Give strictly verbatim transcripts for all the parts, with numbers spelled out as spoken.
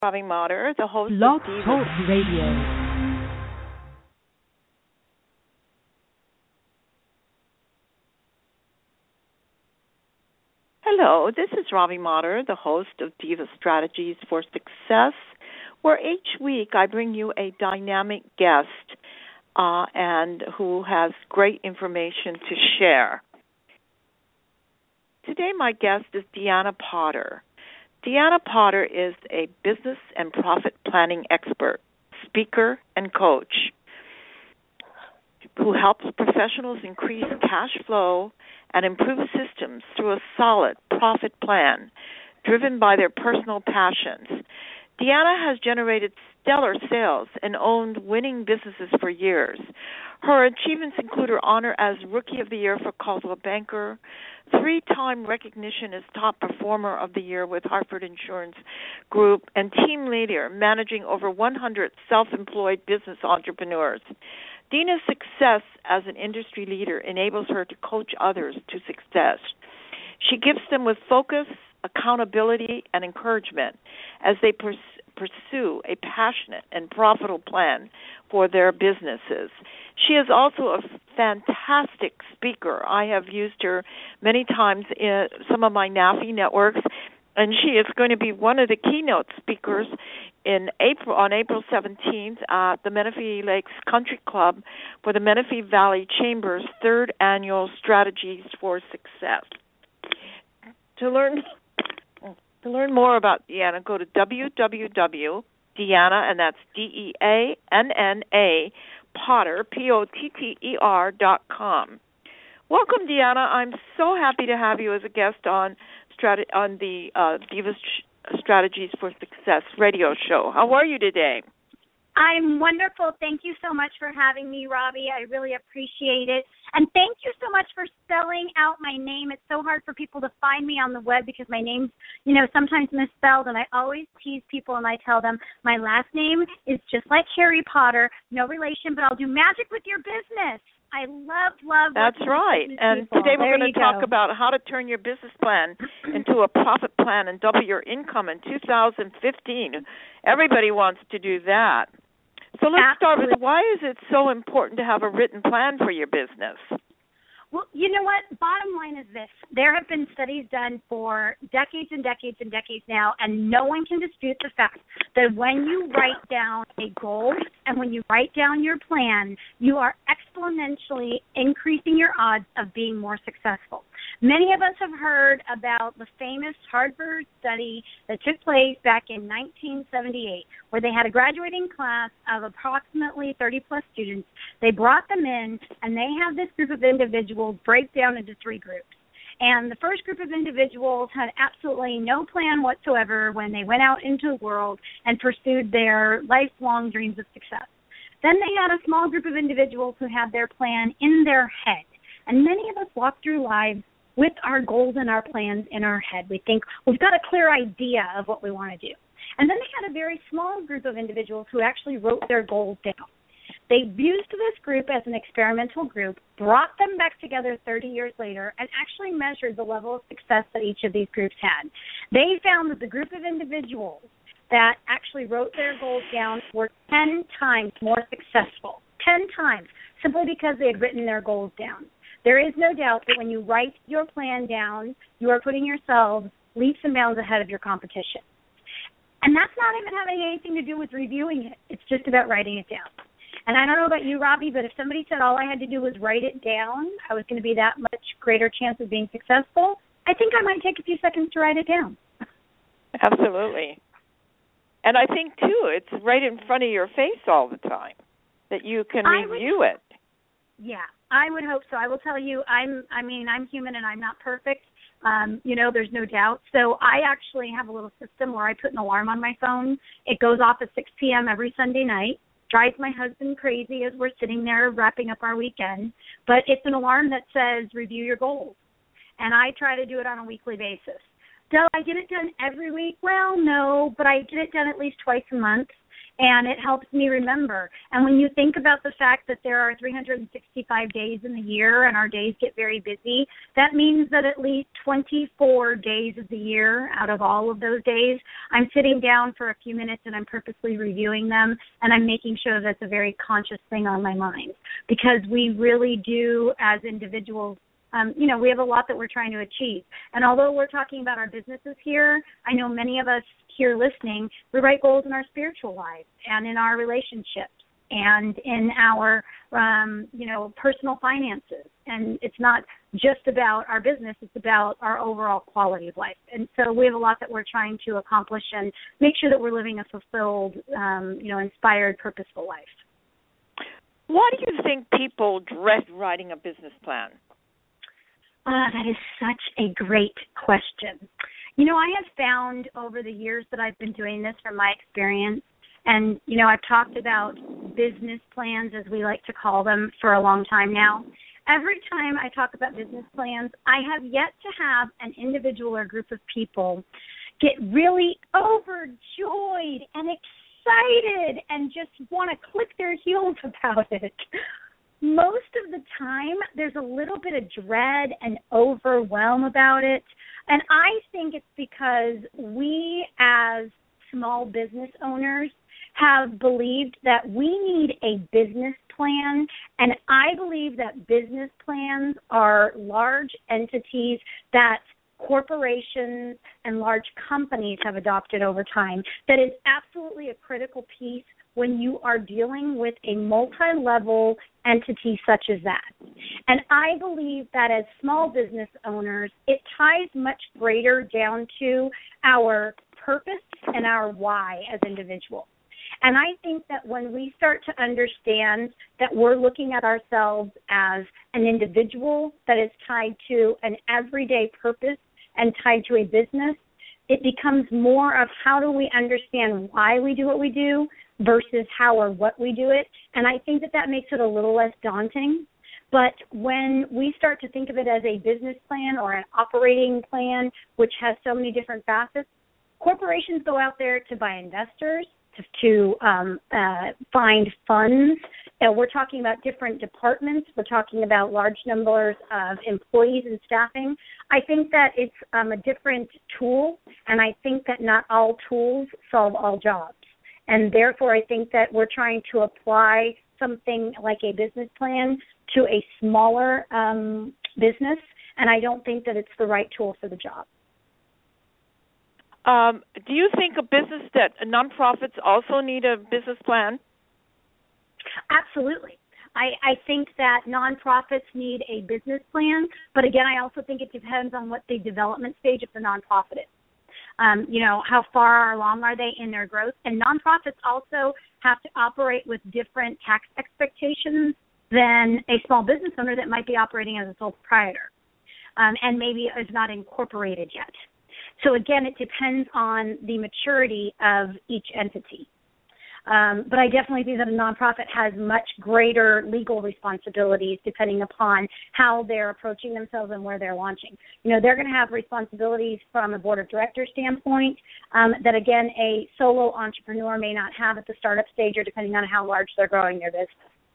Robbie Motter, the host Blog of Diva. Talk Radio. Hello, this is Robbie Motter, the host of Diva Strategies for Success, where each week I bring you a dynamic guest uh, and who has great information to share. Today my guest is Deanna Potter. Deanna Potter is a business and profit planning expert, speaker, and coach who helps professionals increase cash flow and improve systems through a solid profit plan driven by their personal passions. Deanna has generated stellar sales and owned winning businesses for years. Her achievements include her honor as Rookie of the Year for Coldwell Banker, three-time recognition as Top Performer of the Year with Hartford Insurance Group, and team leader managing over one hundred self-employed business entrepreneurs. Deanna's success as an industry leader enables her to coach others to success. She gives them with focus, accountability, and encouragement as they pers- pursue a passionate and profitable plan for their businesses. She is also a fantastic speaker. I have used her many times in some of my NAFI networks, and she is going to be one of the keynote speakers in April on April seventeenth at the Menifee Lakes Country Club for the Menifee Valley Chamber's third annual Strategies for Success. To learn to learn more about Deanna, go to w w w dot Deanna, and that's D E A N N A, Potter, P O T T E R dot com. Welcome, Deanna. I'm so happy to have you as a guest on strate- on the uh, Diva Strategies for Success radio show. How are you today? I'm wonderful. Thank you so much for having me, Robbie. I really appreciate it. And thank you so much for spelling out my name. It's so hard for people to find me on the web because my name's, you know, sometimes misspelled, and I always tease people and I tell them my last name is just like Harry Potter, no relation, but I'll do magic with your business. I love, love. That's right. And people. Today we're there going to talk go. about how to turn your business plan into a profit plan and double your income in two thousand fifteen. Everybody wants to do that. So let's Absolutely. start with, why is it so important to have a written plan for your business? Well, you know what? Bottom line is this. There have been studies done for decades and decades and decades now, and no one can dispute the fact that when you write down a goal and when you write down your plan, you are exponentially increasing your odds of being more successful. Many of us have heard about the famous Harvard study that took place back in nineteen seventy-eight, where they had a graduating class of approximately thirty-plus students. They brought them in, and they had this group of individuals break down into three groups. And the first group of individuals had absolutely no plan whatsoever when they went out into the world and pursued their lifelong dreams of success. Then they had a small group of individuals who had their plan in their head. And many of us walk through lives with our goals and our plans in our head. We think we've got a clear idea of what we want to do. And then they had a very small group of individuals who actually wrote their goals down. They used this group as an experimental group, brought them back together thirty years later, and actually measured the level of success that each of these groups had. They found that the group of individuals that actually wrote their goals down were ten times more successful, ten times, simply because they had written their goals down. There is no doubt that when you write your plan down, you are putting yourselves leaps and bounds ahead of your competition. And that's not even having anything to do with reviewing it. It's just about writing it down. And I don't know about you, Robbie, but if somebody said all I had to do was write it down, I was going to be that much greater chance of being successful, I think I might take a few seconds to write it down. Absolutely. And I think, too, it's right in front of your face all the time, that you can I review would, it. Yeah, I would hope so. I will tell you, I'm, I mean, I'm human and I'm not perfect. Um, you know, there's no doubt. So I actually have a little system where I put an alarm on my phone. It goes off at six p.m. every Sunday night. Drives my husband crazy as we're sitting there wrapping up our weekend. But it's an alarm that says, review your goals. And I try to do it on a weekly basis. Do I get it done every week? Well, no, but I get it done at least twice a month. And it helps me remember. And when you think about the fact that there are three hundred sixty-five days in the year and our days get very busy, that means that at least twenty-four days of the year out of all of those days, I'm sitting down for a few minutes and I'm purposely reviewing them, and I'm making sure that's a very conscious thing on my mind. Because we really do, as individuals, Um, you know, we have a lot that we're trying to achieve. And although we're talking about our businesses here, I know many of us here listening, we write goals in our spiritual lives and in our relationships and in our, um, you know, personal finances. And it's not just about our business, it's about our overall quality of life. And so we have a lot that we're trying to accomplish and make sure that we're living a fulfilled, um, you know, inspired, purposeful life. Why do you think people dread writing a business plan? Uh, that is such a great question. You know, I have found over the years that I've been doing this from my experience, and, you know, I've talked about business plans, as we like to call them, for a long time now. Every time I talk about business plans, I have yet to have an individual or group of people get really overjoyed and excited and just want to click their heels about it. Most of the time, there's a little bit of dread and overwhelm about it. And I think it's because we as small business owners have believed that we need a business plan. And I believe that business plans are large entities that corporations and large companies have adopted over time. That is absolutely a critical piece when you are dealing with a multi-level entity such as that. And I believe that as small business owners, it ties much greater down to our purpose and our why as individuals. And I think that when we start to understand that we're looking at ourselves as an individual that is tied to an everyday purpose and tied to a business, it becomes more of how do we understand why we do what we do versus how or what we do it. And I think that that makes it a little less daunting. But when we start to think of it as a business plan or an operating plan, which has so many different facets, corporations go out there to buy investors, to, to um, uh, find funds. Uh, we're talking about different departments. We're talking about large numbers of employees and staffing. I think that it's um, a different tool, and I think that not all tools solve all jobs. And therefore, I think that we're trying to apply something like a business plan to a smaller um, business, and I don't think that it's the right tool for the job. Um, do you think a business that nonprofits also need a business plan? Absolutely. I, I think that nonprofits need a business plan, but again, I also think it depends on what the development stage of the nonprofit is. Um, you know, how far along are they in their growth? And nonprofits also have to operate with different tax expectations than a small business owner that might be operating as a sole proprietor um, and maybe is not incorporated yet. So again, it depends on the maturity of each entity. Um, but I definitely think that a nonprofit has much greater legal responsibilities depending upon how they're approaching themselves and where they're launching. You know, they're going to have responsibilities from a board of directors standpoint um, that, again, a solo entrepreneur may not have at the startup stage or depending on how large they're growing their business.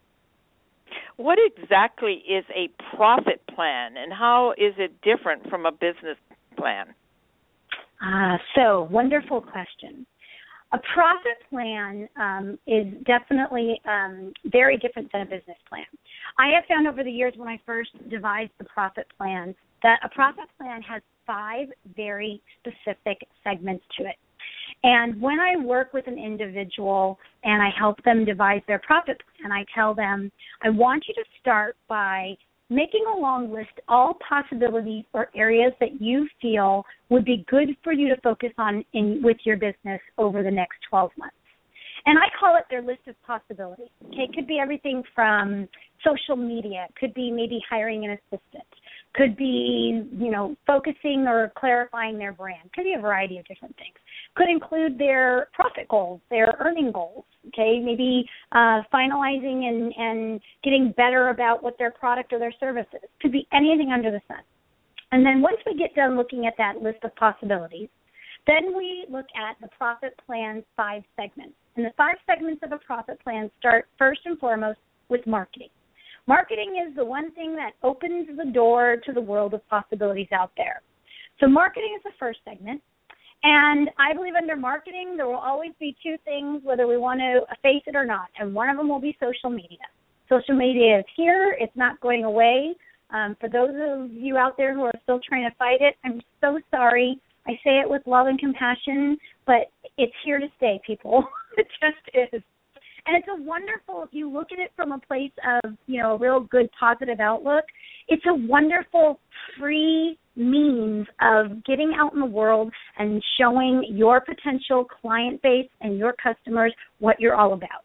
What exactly is a profit plan, and how is it different from a business plan? Uh, so, wonderful question. A profit plan um, is definitely um, very different than a business plan. I have found over the years when I first devised the profit plan that a profit plan has five very specific segments to it. And when I work with an individual and I help them devise their profit plan, I tell them, I want you to start by making a long list all possibilities or areas that you feel would be good for you to focus on in with your business over the next twelve months. And I call it their list of possibilities. Okay, it could be everything from social media, could be maybe hiring an assistant, could be, you know, focusing or clarifying their brand, could be a variety of different things. Could include their profit goals, their earning goals, okay, maybe uh, finalizing and, and getting better about what their product or their service is. Could be anything under the sun. And then once we get done looking at that list of possibilities, Then we look at the profit plan's five segments. And the five segments of a profit plan start first and foremost with marketing. Marketing is the one thing that opens the door to the world of possibilities out there. So marketing is the first segment. And I believe under marketing, there will always be two things, whether we want to face it or not. And one of them will be social media. Social media is here. It's not going away. Um, for those of you out there who are still trying to fight it, I'm so sorry. I say it with love and compassion, but it's here to stay, people. It just is. And it's a wonderful, if you look at it from a place of, you know, a real good positive outlook, it's a wonderful free means of getting out in the world and showing your potential client base and your customers what you're all about.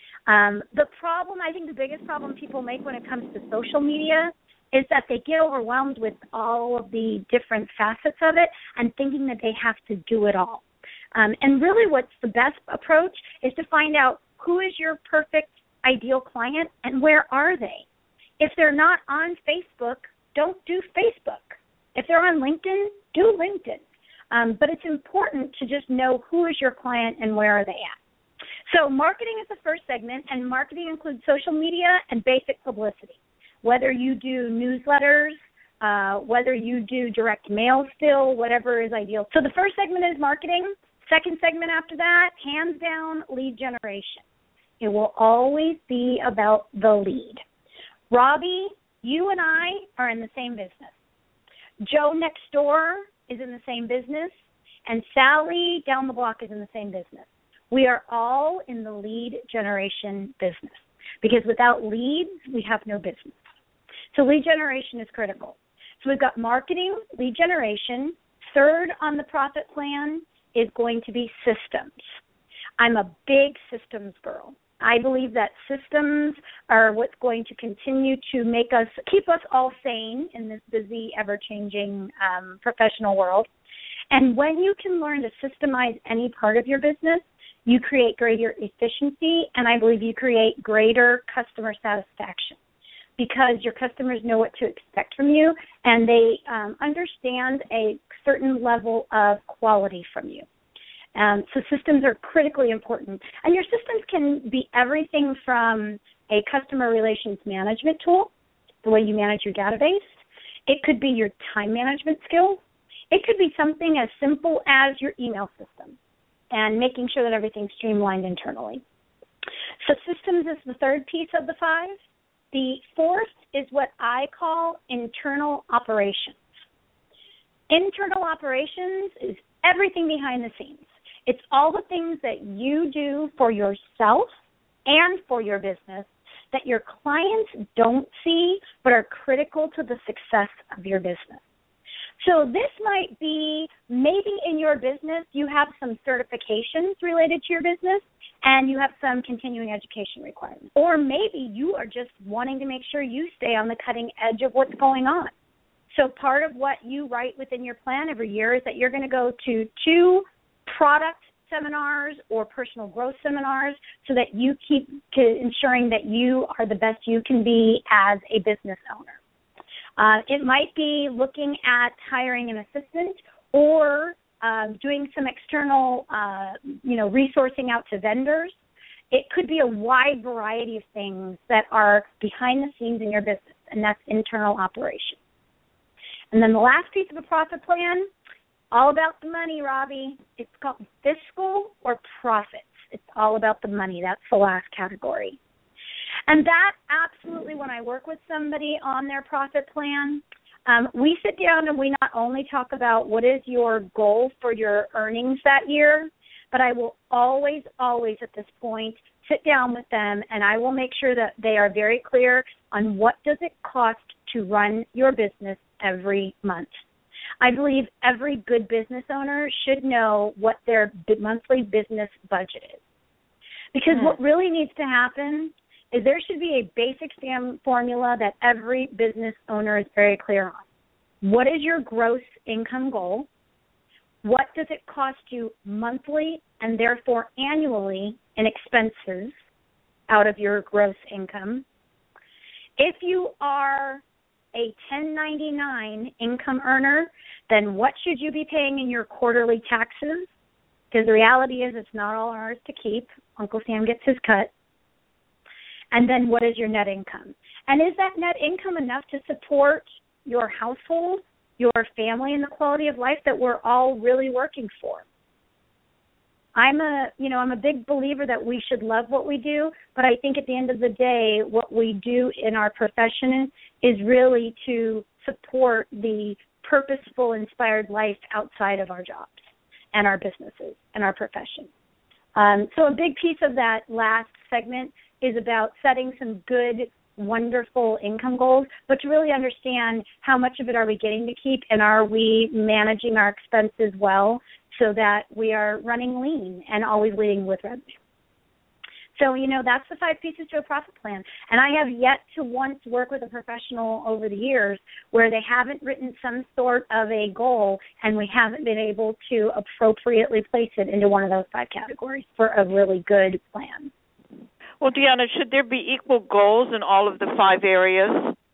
Um, the problem, I think the biggest problem people make when it comes to social media is that they get overwhelmed with all of the different facets of it and thinking that they have to do it all. Um, and really what's the best approach is to find out who is your perfect ideal client and where are they. If they're not on Facebook, don't do Facebook. If they're on LinkedIn, do LinkedIn. Um, but it's important to just know who is your client and where are they at. So marketing is the first segment, and marketing includes social media and basic publicity. Whether you do newsletters, uh, whether you do direct mail still, whatever is ideal. So the first segment is marketing. Second segment after that, hands down, lead generation. It will always be about the lead. Robbie, you and I are in the same business. Joe next door is in the same business, and Sally down the block is in the same business. We are all in the lead generation business because without leads, we have no business. So lead generation is critical. So we've got marketing, lead generation. Third on the profit plan is going to be systems. I'm a big systems girl. I believe that systems are what's going to continue to make us, keep us all sane in this busy, ever-changing um, professional world. And when you can learn to systemize any part of your business, you create greater efficiency, and I believe you create greater customer satisfaction because your customers know what to expect from you, and they um, understand a certain level of quality from you. Um, so systems are critically important. And your systems can be everything from a customer relations management tool, the way you manage your database. It could be your time management skills. It could be something as simple as your email system and making sure that everything's streamlined internally. So systems is the third piece of the five. The fourth is what I call internal operations. Internal operations is everything behind the scenes. It's all the things that you do for yourself and for your business that your clients don't see but are critical to the success of your business. So this might be maybe in your business you have some certifications related to your business and you have some continuing education requirements. Or maybe you are just wanting to make sure you stay on the cutting edge of what's going on. So part of what you write within your plan every year is that you're going to go to two product seminars or personal growth seminars so that you keep to ensuring that you are the best you can be as a business owner. Uh, it might be looking at hiring an assistant or uh, doing some external, uh, you know, resourcing out to vendors. It could be a wide variety of things that are behind the scenes in your business, and that's internal operations. And then the last piece of a profit plan, all about the money, Robbie. It's called fiscal or profits. It's all about the money. That's the last category. And that absolutely, when I work with somebody on their profit plan, um, we sit down and we not only talk about what is your goal for your earnings that year, but I will always, always at this point sit down with them and I will make sure that they are very clear on what does it cost to run your business every month. I believe every good business owner should know what their monthly business budget is. Because mm. what really needs to happen is there should be a basic formula that every business owner is very clear on. What is your gross income goal? What does it cost you monthly and therefore annually in expenses out of your gross income? If you are a ten ninety-nine income earner, then what should you be paying in your quarterly taxes? Because the reality is it's not all ours to keep. Uncle Sam gets his cut. And then what is your net income? And is that net income enough to support your household, your family, and the quality of life that we're all really working for? I'm a, you know, I'm a big believer that we should love what we do, but I think at the end of the day, what we do in our profession is really to support the purposeful, inspired life outside of our jobs and our businesses and our profession. Um, so a big piece of that last segment is about setting some good, wonderful income goals, but to really understand how much of it are we getting to keep, and are we managing our expenses well so that we are running lean and always leading with revenue. So, you know, that's the five pieces to a profit plan. And I have yet to once work with a professional over the years where they haven't written some sort of a goal and we haven't been able to appropriately place it into one of those five categories for a really good plan. Well, Deanna, should there be equal goals in all of the five areas?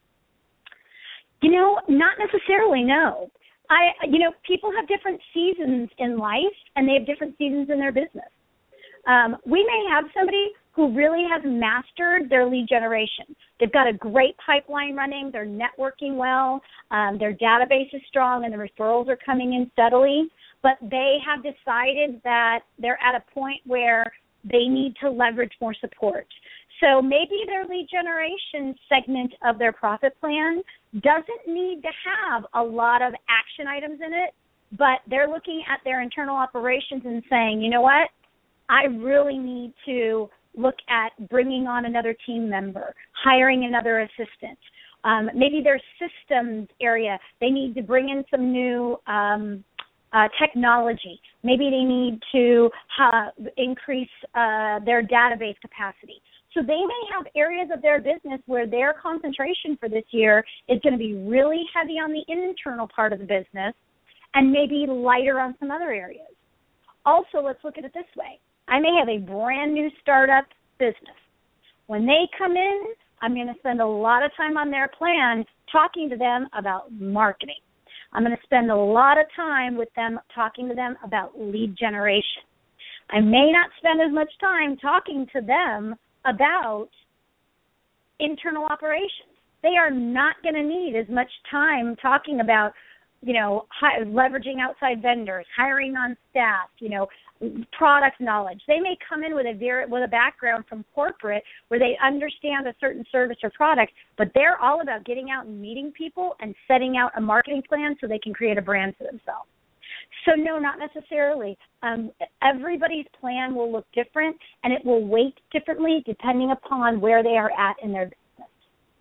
You know, not necessarily, no. I, you know, people have different seasons in life, and they have different seasons in their business. Um, we may have somebody who really has mastered their lead generation. They've got a great pipeline running. They're networking well. Um, their database is strong, and the referrals are coming in steadily. But they have decided that they're at a point where they need to leverage more support. So maybe their lead generation segment of their profit plan doesn't need to have a lot of action items in it, but they're looking at their internal operations and saying, you know what, I really need to look at bringing on another team member, hiring another assistant. Um, maybe their systems area, they need to bring in some new um, uh, technology. Maybe they need to uh, increase uh, their database capacity. So they may have areas of their business where their concentration for this year is going to be really heavy on the internal part of the business and maybe lighter on some other areas. Also, let's look at it this way. I may have a brand new startup business. When they come in, I'm going to spend a lot of time on their plan talking to them about marketing. I'm going to spend a lot of time with them talking to them about lead generation. I may not spend as much time talking to them about internal operations. They are not going to need as much time talking about, you know, hi- leveraging outside vendors, hiring on staff, you know, product knowledge. They may come in with a very, with a background from corporate where they understand a certain service or product, but they're all about getting out and meeting people and setting out a marketing plan so they can create a brand for themselves. So no, not necessarily. Um, everybody's plan will look different, and it will weight differently depending upon where they are at in their business.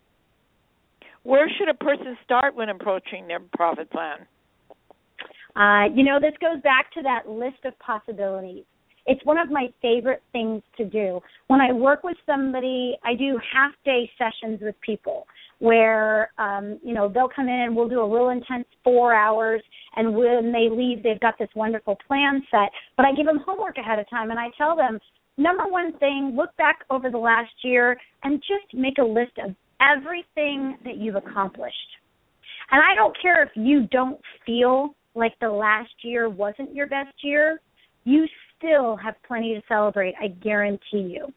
Where should a person start when approaching their profit plan? Uh, you know, this goes back to that list of possibilities. It's one of my favorite things to do. When I work with somebody, I do half-day sessions with people where, um, you know, they'll come in and we'll do a real intense four hours, and when they leave, they've got this wonderful plan set. But I give them homework ahead of time, and I tell them, number one thing, look back over the last year and just make a list of everything that you've accomplished. And I don't care if you don't feel like the last year wasn't your best year, you still have plenty to celebrate, I guarantee you.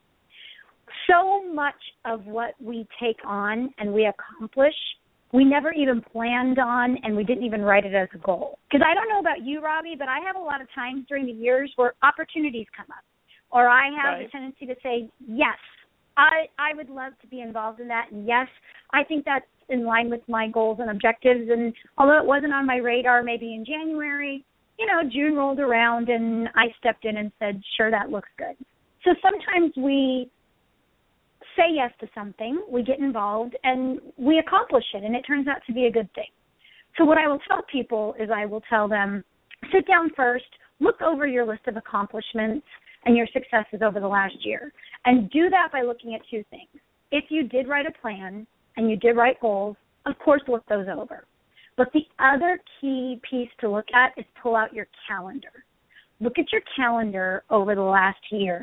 So much of what we take on and we accomplish, we never even planned on, and we didn't even write it as a goal. Because I don't know about you, Robbie, but I have a lot of times during the years where opportunities come up, or I have right. a tendency to say, yes, I, I would love to be involved in that, and yes, I think that's in line with my goals and objectives. And although it wasn't on my radar maybe in January, you know, June rolled around and I stepped in and said, sure, that looks good. So sometimes we say yes to something, we get involved, and we accomplish it, and it turns out to be a good thing. So what I will tell people is I will tell them, sit down first, look over your list of accomplishments and your successes over the last year, and do that by looking at two things. If you did write a plan and you did write goals, of course look those over. But the other key piece to look at is pull out your calendar. Look at your calendar over the last year.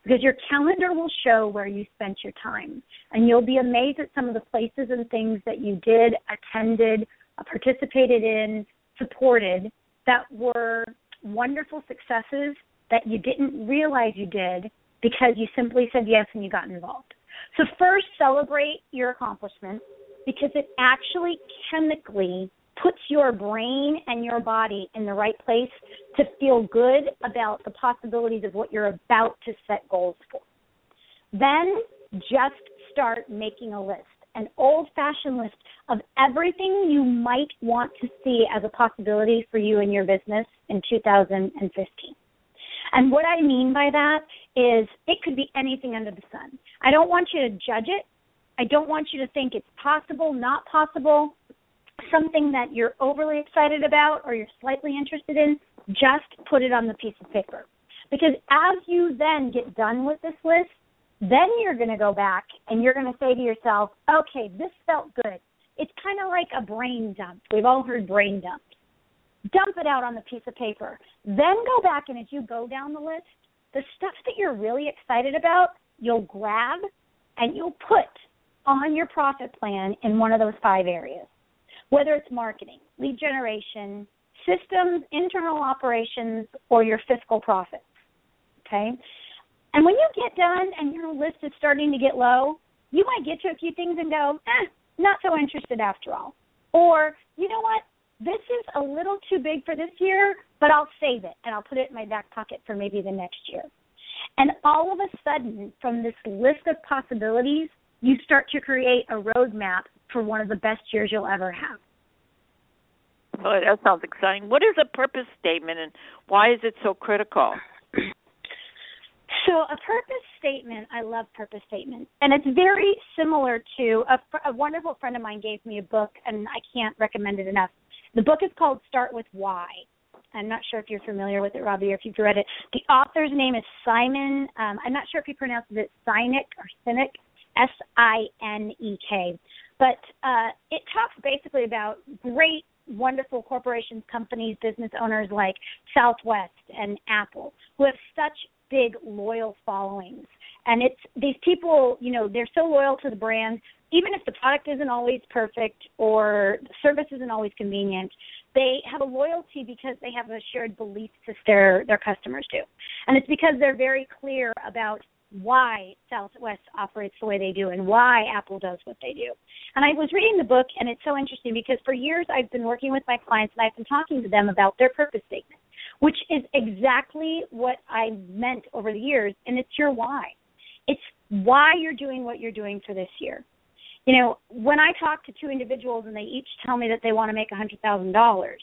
because your calendar will show where you spent your time. And you'll be amazed at some of the places and things that you did, attended, participated in, supported, that were wonderful successes that you didn't realize you did because you simply said yes and you got involved. So first, celebrate your accomplishments, because it actually chemically puts your brain and your body in the right place to feel good about the possibilities of what you're about to set goals for. Then just start making a list, an old-fashioned list of everything you might want to see as a possibility for you and your business in two thousand fifteen. And what I mean by that is it could be anything under the sun. I don't want you to judge it. I don't want you to think it's possible, not possible, something that you're overly excited about or you're slightly interested in. Just put it on the piece of paper. Because as you then get done with this list, then you're going to go back and you're going to say to yourself, okay, this felt good. It's kind of like a brain dump. We've all heard brain dump. Dump it out on the piece of paper. Then go back, and as you go down the list, the stuff that you're really excited about, you'll grab and you'll put on your profit plan in one of those five areas, whether it's marketing, lead generation, systems, internal operations, or your fiscal profits, okay? And when you get done and your list is starting to get low, you might get to a few things and go, eh, not so interested after all. Or, you know what? This is a little too big for this year, but I'll save it, and I'll put it in my back pocket for maybe the next year. And all of a sudden, from this list of possibilities, you start to create a roadmap for one of the best years you'll ever have. Boy, that sounds exciting. What is a purpose statement, and why is it so critical? So a purpose statement, I love purpose statements, and it's very similar to a, a wonderful friend of mine gave me a book, and I can't recommend it enough. The book is called Start With Why. I'm not sure if you're familiar with it, Robbie, or if you've read it. The author's name is Simon. Um, I'm not sure if he pronounces it Sinek or Sinek, S I N E K. But uh, it talks basically about great, wonderful corporations, companies, business owners like Southwest and Apple, who have such big, loyal followings. And it's these people, you know, they're so loyal to the brand, even if the product isn't always perfect or the service isn't always convenient, they have a loyalty because they have a shared belief that their, their customers do. And it's because they're very clear about why Southwest operates the way they do and why Apple does what they do. And I was reading the book, and it's so interesting because for years I've been working with my clients, and I've been talking to them about their purpose statement, which is exactly what I meant over the years, and it's your why. It's why you're doing what you're doing for this year. You know, when I talk to two individuals and they each tell me that they want to make one hundred thousand dollars,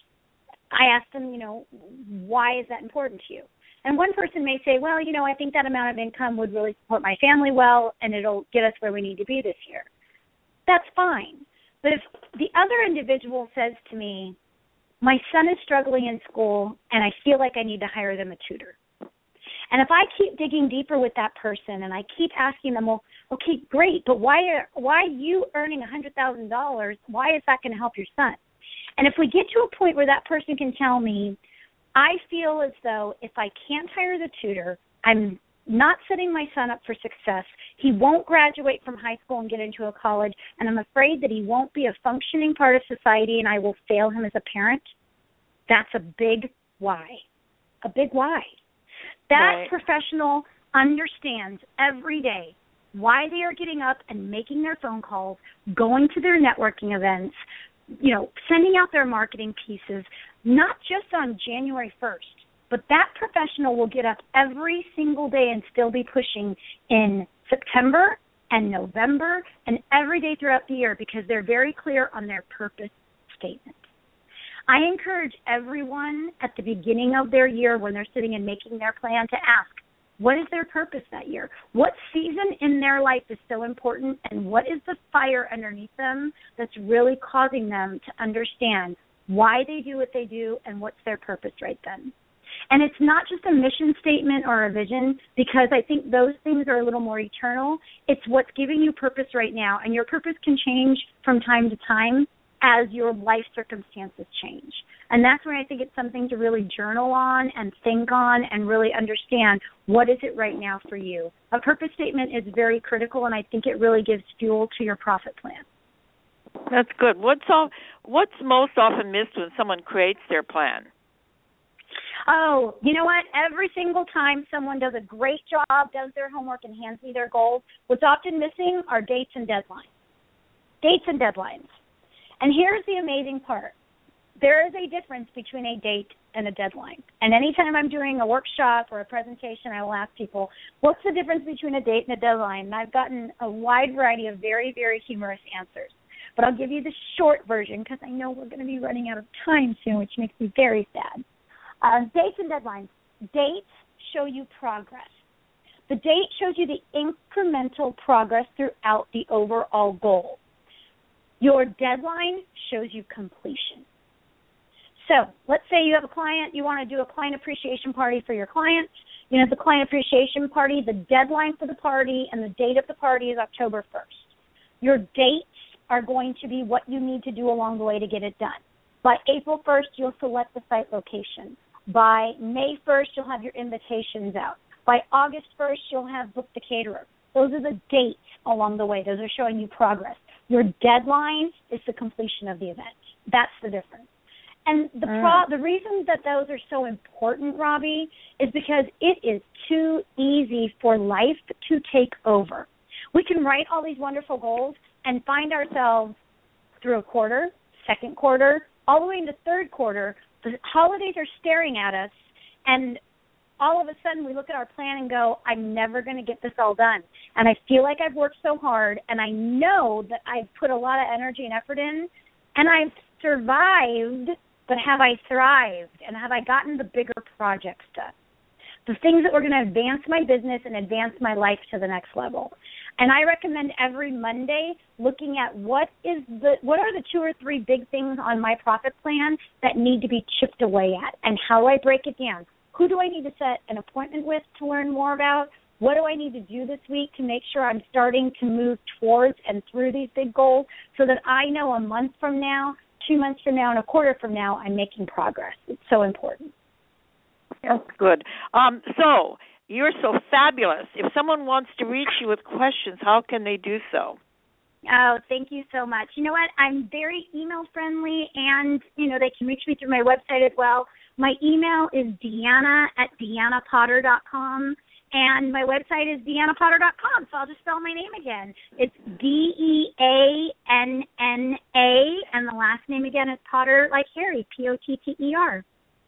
I ask them, you know, why is that important to you? And one person may say, well, you know, I think that amount of income would really support my family well, and it'll get us where we need to be this year. That's fine. But if the other individual says to me, my son is struggling in school, and I feel like I need to hire them a tutor. And if I keep digging deeper with that person and I keep asking them, well, okay, great, but why are, why are you earning one hundred thousand dollars? Why is that going to help your son? And if we get to a point where that person can tell me, I feel as though if I can't hire the tutor, I'm not setting my son up for success. He won't graduate from high school and get into a college, and I'm afraid that he won't be a functioning part of society and I will fail him as a parent. That's a big why, a big why. That right. Professional understands every day why they are getting up and making their phone calls, going to their networking events, you know, sending out their marketing pieces, not just on January first, but that professional will get up every single day and still be pushing in September and November and every day throughout the year because they're very clear on their purpose statement. I encourage everyone at the beginning of their year when they're sitting and making their plan to ask, what is their purpose that year? What season in their life is so important, and what is the fire underneath them that's really causing them to understand why they do what they do and what's their purpose right then? And it's not just a mission statement or a vision, because I think those things are a little more eternal. It's what's giving you purpose right now, and your purpose can change from time to time as your life circumstances change. And that's where I think it's something to really journal on and think on and really understand what is it right now for you. A purpose statement is very critical, and I think it really gives fuel to your profit plan. That's good. What's all, what's most often missed when someone creates their plan? Oh, you know what? Every single time someone does a great job, does their homework, and hands me their goals, what's often missing are dates and deadlines. Dates and deadlines. And here's the amazing part. There is a difference between a date and a deadline. And anytime I'm doing a workshop or a presentation, I will ask people, what's the difference between a date and a deadline? And I've gotten a wide variety of very, very humorous answers. But I'll give you the short version because I know we're going to be running out of time soon, which makes me very sad. Uh, dates and deadlines. Dates show you progress. The date shows you the incremental progress throughout the overall goal. Your deadline shows you completion. So let's say you have a client, you want to do a client appreciation party for your clients. You know, the client appreciation party, the deadline for the party and the date of the party is October first. Your dates are going to be what you need to do along the way to get it done. By April first, you'll select the site location. By May first, you'll have your invitations out. By August first, you'll have booked the caterer. Those are the dates along the way. Those are showing you progress. Your deadline is the completion of the event. That's the difference. And the pro- the reason that those are so important, Robbie, is because it is too easy for life to take over. We can write all these wonderful goals and find ourselves through a quarter, second quarter, all the way into third quarter. The holidays are staring at us, and all of a sudden we look at our plan and go, I'm never going to get this all done. And I feel like I've worked so hard, and I know that I've put a lot of energy and effort in, and I've survived, but have I thrived, and have I gotten the bigger projects done? The things that were going to advance my business and advance my life to the next level. And I recommend every Monday looking at what is the what are the two or three big things on my profit plan that need to be chipped away at, and how do I break it down? Who do I need to set an appointment with to learn more about? What do I need to do this week to make sure I'm starting to move towards and through these big goals so that I know a month from now, two months from now, and a quarter from now, I'm making progress. It's so important. That's good. Um, so you're so fabulous. If someone wants to reach you with questions, how can they do so? Oh, thank you so much. You know what? I'm very email friendly, and, you know, they can reach me through my website as well. My email is Deanna at Deanna Potter dot com, and my website is Deanna Potter dot com, so I'll just spell my name again. It's D E A N N A, and the last name again is Potter, like Harry, P O T T E R.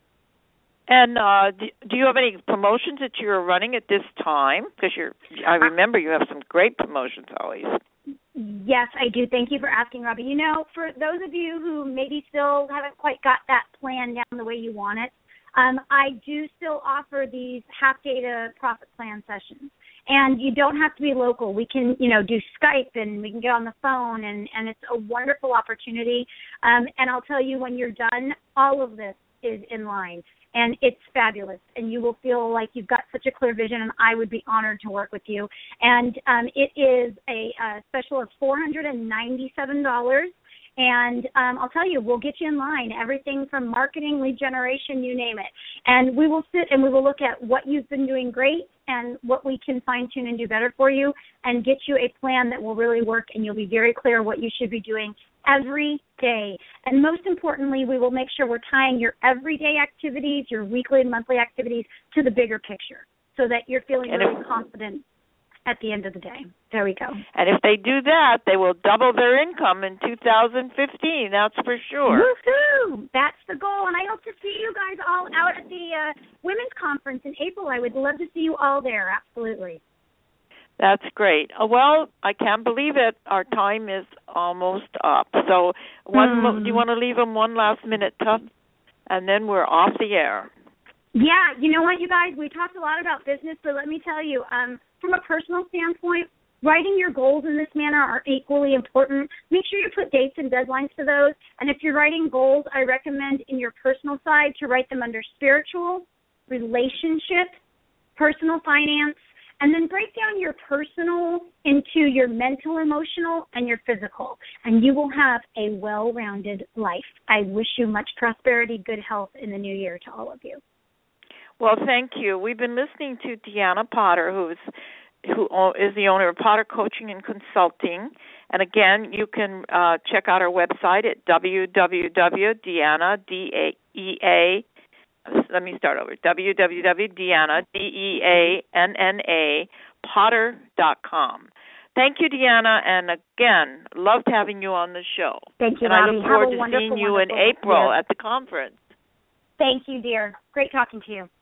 And uh, do, do you have any promotions that you're running at this time? Because you're, I remember you have some great promotions always. Yes, I do. Thank you for asking, Robbie. You know, for those of you who maybe still haven't quite got that plan down the way you want it, um, I do still offer these half-data profit plan sessions. And you don't have to be local. We can, you know, do Skype, and we can get on the phone, and, and it's a wonderful opportunity. Um, and I'll tell you, when you're done, all of this is in line. And it's fabulous, and you will feel like you've got such a clear vision, and I would be honored to work with you. And um, it is a, a special of four hundred ninety-seven dollars, and um, I'll tell you, we'll get you in line, everything from marketing, lead generation, you name it. And we will sit and we will look at what you've been doing great and what we can fine-tune and do better for you, and get you a plan that will really work, and you'll be very clear what you should be doing every day. And most importantly, we will make sure we're tying your everyday activities, your weekly and monthly activities, to the bigger picture, so that you're feeling and really if, confident at the end of the day. There we go. And if they do that, they will double their income in two thousand fifteen, that's for sure. Woohoo! That's the goal, and I hope to see you guys all out at the uh, Women's Conference in April. I would love to see you all there, absolutely. That's great. Uh, well, I can't believe it. Our time is almost up. So one, mm. do you want to leave them one last minute, Tuff? And then we're off the air. Yeah, you know what, you guys? We talked a lot about business, but let me tell you, um, from a personal standpoint, writing your goals in this manner are equally important. Make sure you put dates and deadlines to those. And if you're writing goals, I recommend in your personal side to write them under spiritual, relationship, personal finance, And then break down your personal into your mental, emotional, and your physical. And you will have a well-rounded life. I wish you much prosperity, good health in the new year to all of you. Well, thank you. We've been listening to Deanna Potter, who is who is the owner of Potter Coaching and Consulting. And again, you can uh, check out our website at w w w dot deanna, D E A, let me start over, w w w dot deanna, D E A N N A, potter dot com. Thank you, Deanna, and again, loved having you on the show. Thank you, and Robbie. I look forward Have a to seeing you in April year. At the conference. Thank you, dear. Great talking to you.